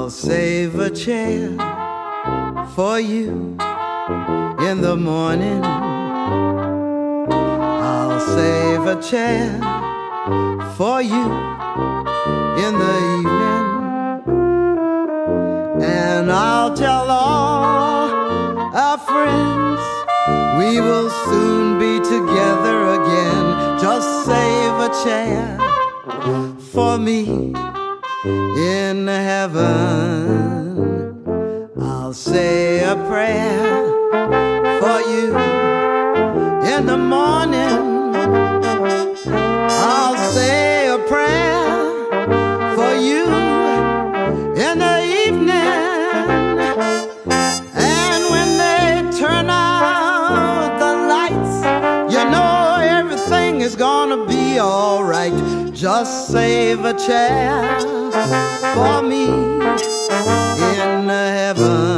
I'll save a chair for you in the morning. I'll save a chair for you in the evening. And I'll tell all our friends we will soon be together again. Just save a chair for me in heaven. I'll say a prayer for you in the morning. I'll say a prayer for you in the evening. And when they turn out the lights, you know everything is gonna be alright. Just save a chair for me in heaven.